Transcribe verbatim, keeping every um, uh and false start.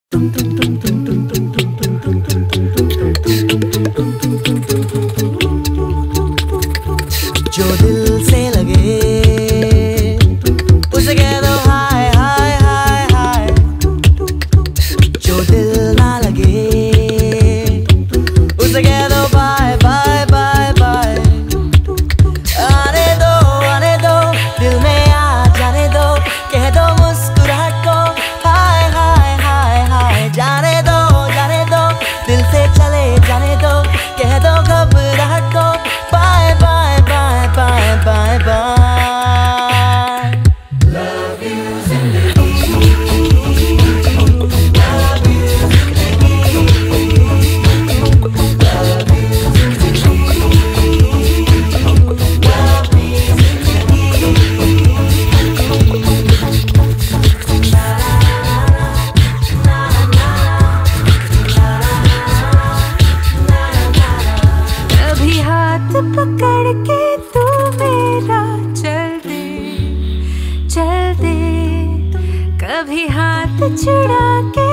जो दिल से लगे उसे कह दो हाय हाय हाय हाय, जो दिल ना लगे उसे कह दो बाय बाय बाय बाय। आने दो आने दो दिल में आ जाने दो, कह दो मुस्कुराहट को हाय हाय हाय हाय। जाने दो जाने दो दिल से चले जाने दो, कह दो घबराहट को bye bye bye bye bye bye. Love you जिंदगी, love you जिंदगी, love you जिंदगी, love me कभी हाथ पकड़ के तू मेरा चल दे चल दे, कभी हाथ छुड़ा के